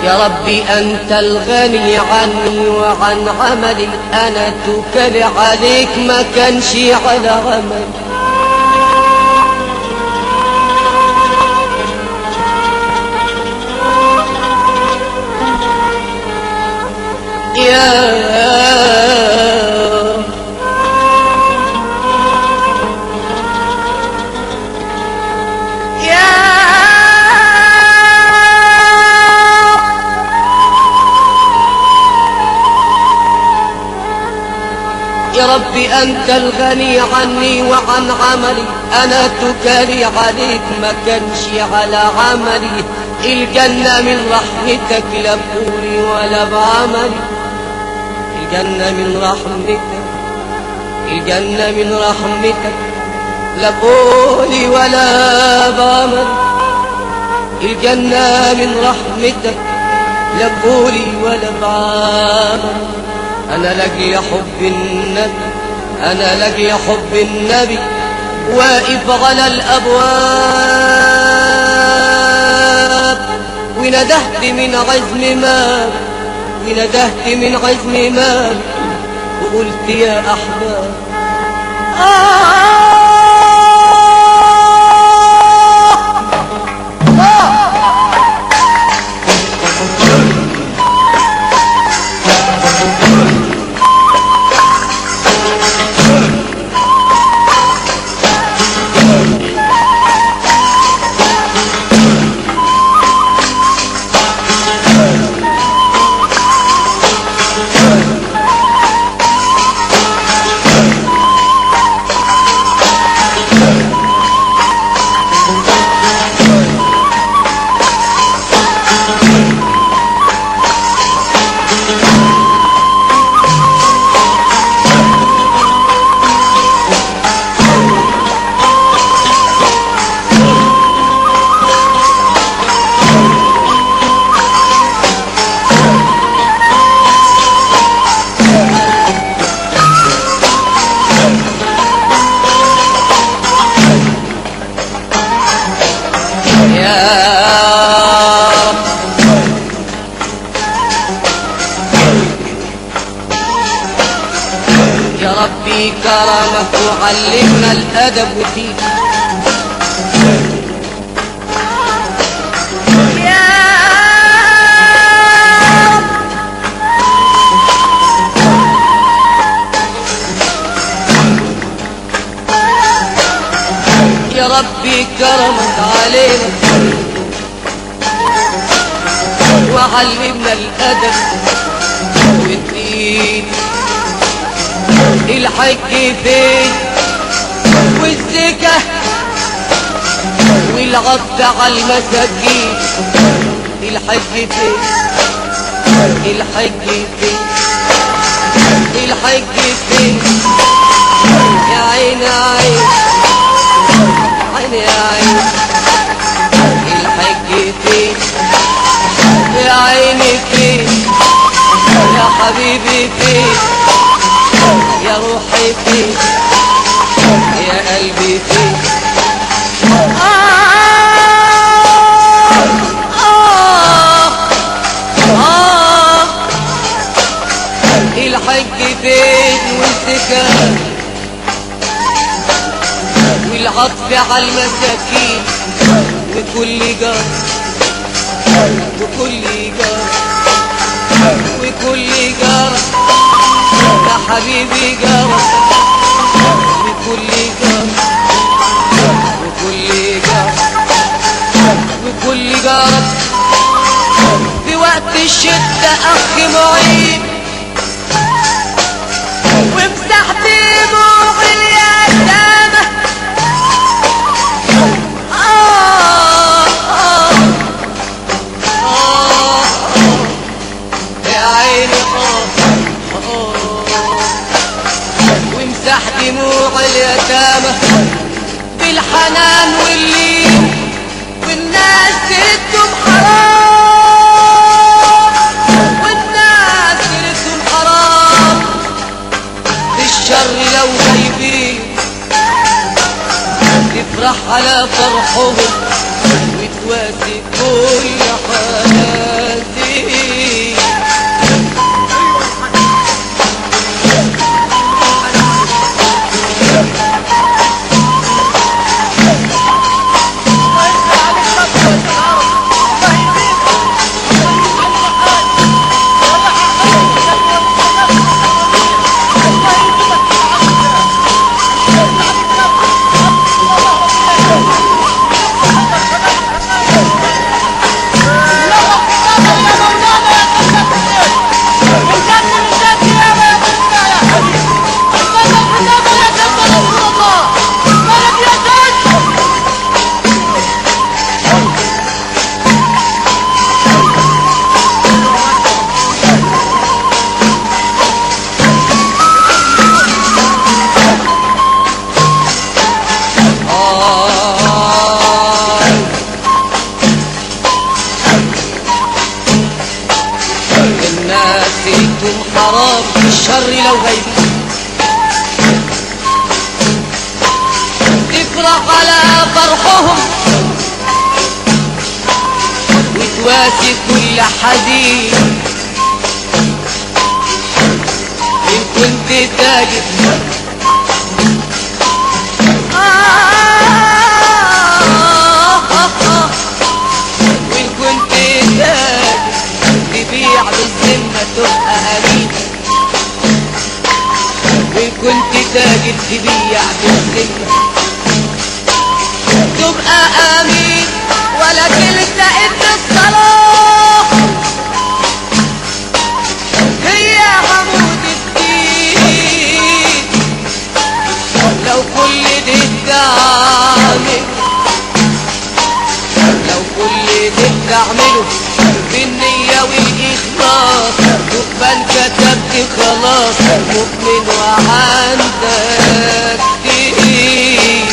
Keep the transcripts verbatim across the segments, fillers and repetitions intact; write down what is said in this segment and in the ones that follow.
يا ربي أنت الغني عني وعن عملي، أنا توكل عليك ما كانش على عملي. يا يا ربي أنت الغني عني وعن عملي، أنا توكلي عليك ما كانش على عملي. الجنة من رحمتك لا بقولي ولا بعملي، الجنة من رحمتك، الجنة من رحمتك لا بقولي ولا بعملي، الجنة من رحمتك لا بقولي ولا بعملي. أنا لاجي حب النبي، أنا لاجي حب النبي واقف على الأبواب، وندهت من عزم مال، وندهت من عزم مال، وقلت يا أحباب آه يا ربي كرمك وعلمنا الأدب والدين. يا ربي كرمك علينا وعلمنا الأدب والدين. الحج فين والزكاة والعطف على المساكين، الحج فين الحج فين الحج فين يا عين عين عين يا عين، الحج فين يا عيني فين يا حبيبي فين يا روحي فين يا قلبي فين آه آه آه الحج فين والزكاة والعطف على المساكين، وكل جار وكل جار وكل جار يا حبيبي جارك، وكل جارك وكل جارك وكل جارك في وقت الشدة أخ معين، وامسح دموع اليتامى آه آه آه يا عيني آه وامسح دموع اليتامى بالحنان واللين، والناس تركتم حرام، والناس تركتم حرام بالشر لو غايبين، تفرح على فرحهم وتواسي كل حزين. حرام الشر لو غيبي تفرح على فرحهم وتواسي كل حزين إن كنت تاجر وإن كنت تاجر تبيع بالذمة تبقى أمين وإن كنت تاجر تبيع بالذمة تبقى أمين ولا تلتقط الصلاة هي عمود الدين لو كل ده تعمل لو كل ده تعمله بالنية والإخلاص تبقى كتبت خلاص مؤمن وعندك دين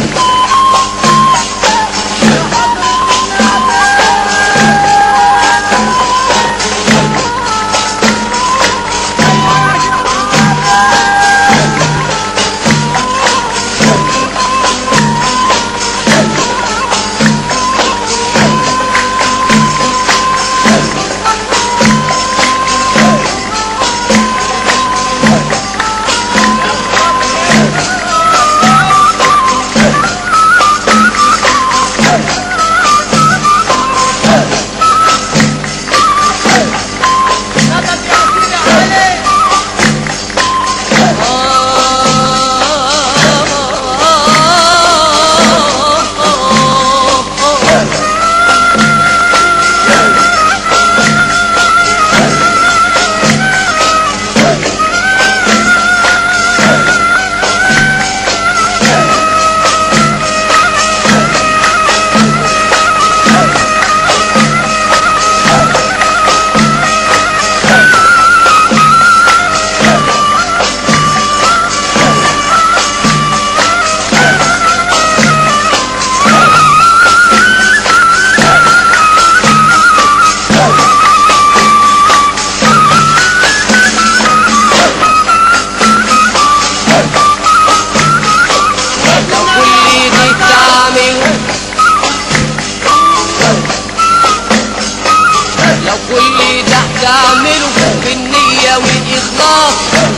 تعمله بالنية والإخلاص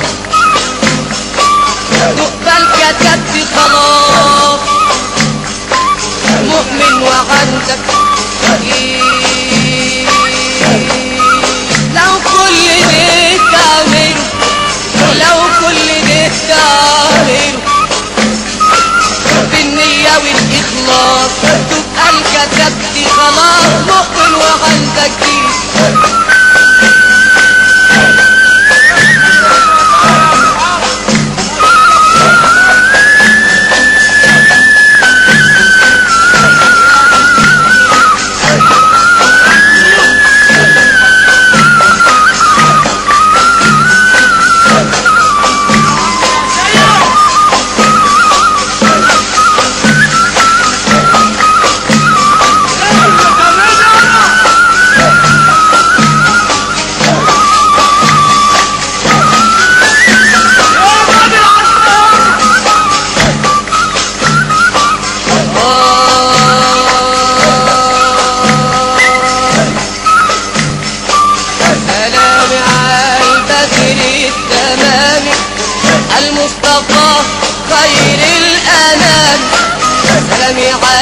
تقبل كتبت خلاص مؤمن وعندك لو كل ده تعمله لو كل ده تعمله بالنية والإخلاص تقبل كتبت خلاص مؤمن وعندك دين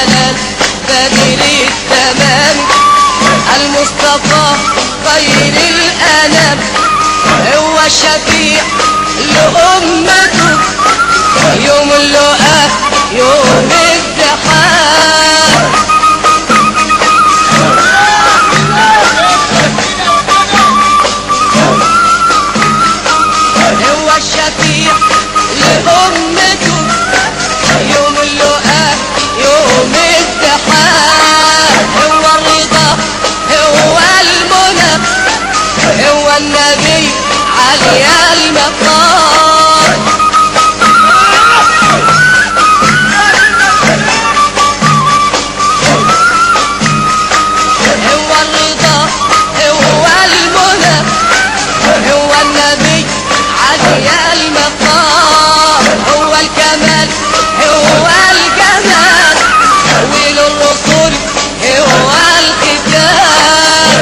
الحنان بديل التمام المصطفى خير الأنام هو الشفيع لأمته يوم اللقاء يوم الدحام هو الشفيع لأمته يوم اللقاء يوم الدحام هو الرضا هو المنى هو النبي علي المقام هو الرضا هو المنى هو النبي علي المقام هو الكمال هو الجمال تأويل الرسول هو الختام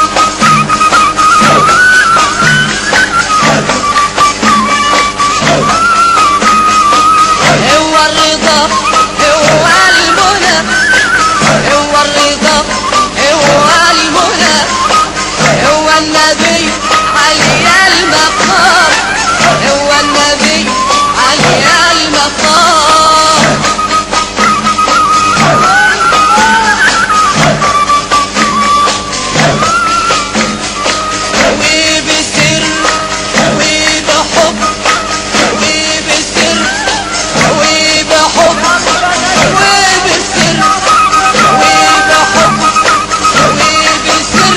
هو الرضا هو المنى هو الرضا هو المنى هو النبي علي المقام هو النبي علي المقام وبسر وبحب وبسر وبحب وبسر وبحب وبسر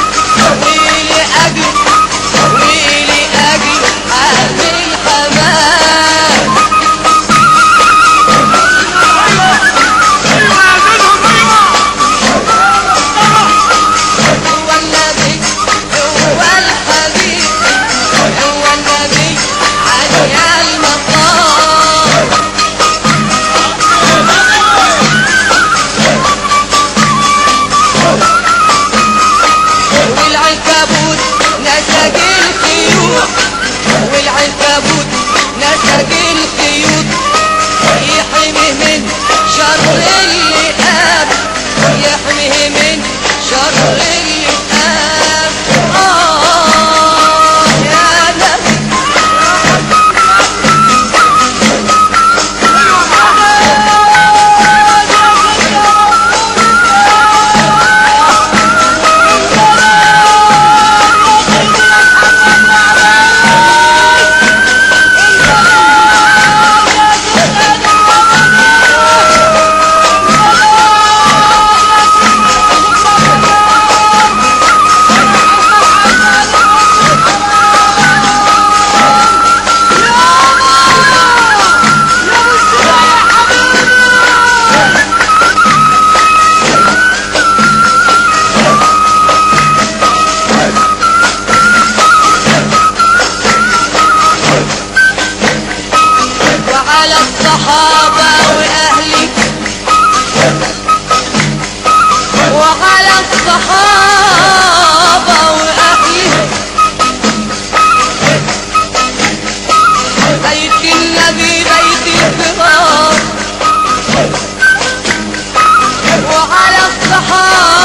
ولأجل ولأجل حال الحمام هو النبي هو الحبيب هو النبي علي المقام والعنكبوت نسج الخيوط والعنكبوت نسج الخيوط يحميه من شر اللئام يحميه من شر اللئام آه يا نبي وعلى الصحابة وأهلي وعلى الصحابة وأهلي بيت النبي بيت الكرام وعلى الصحابة